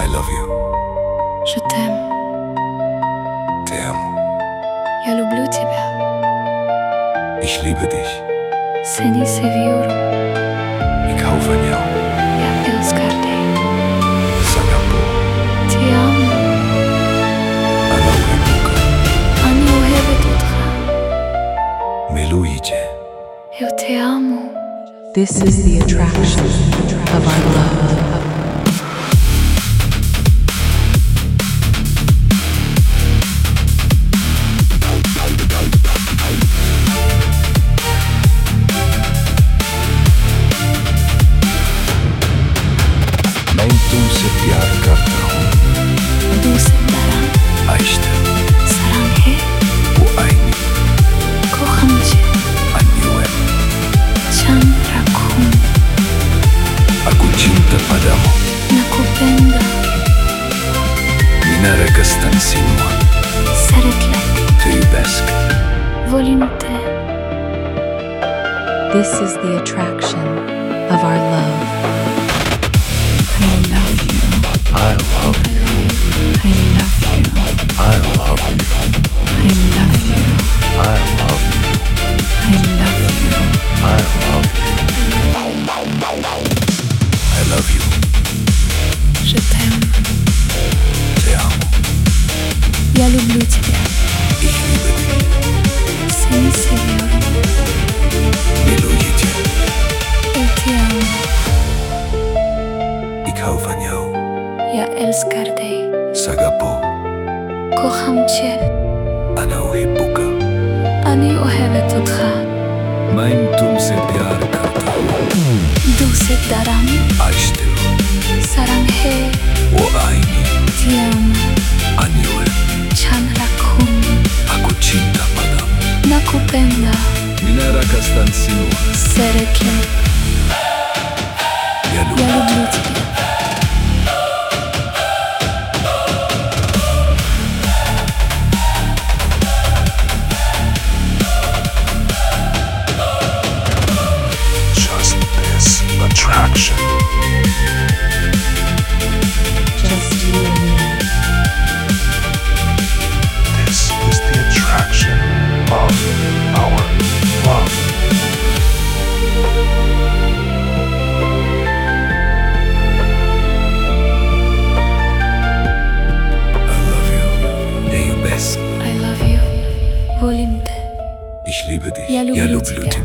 love you. Je t'aime, Te amo. я люблю тебя. Ich liebe dich. Seni seviyorum. Ik hou van jou. Я älskar dig. Sagapo. Ti amo. Ana uhibuka. אני אוהבת אותך. Miluji cię. Eu te amo. This is the attraction of our love. मैं तुमसे प्यार करता हूँ. Duse daran. Aşkım. Saranhe. Bu aynı. Kocham cię. Anniłem. Chandrakun. Aku cinta padamu. Nakupenda. Minarakastan sinua. Szeretlek. Te iubesc. Volim te. This is the attraction of our love. I love you. I love you. I love you. I love you. I love you. I love you. I love you. I love you. I love you. Je t'aime. Te amo. Я люблю тебя. Ich liebe dich. Seni seviyorum. Miluji cię. Eu te amo. Ik hou van jou. Я älskar dig. Sagapo. Kocham cię. Ana uhibuka. אני אוהבת אותך. मैं तुमसे प्यार करता हूँ. Duse daran. Aşkım. Saranhe. O aynı. Ti amo. Anniłem. Chandrakun. Aku cinta padamu. Nakupenda. Minarakastan sinua. Szeretlek. Я Я люблю. люблю тебя. Just this attraction. Just you and me. This is the attraction of our love. I love you. Te iubesc. I love you. Volim te. Ich liebe dich. Я люблю тебя.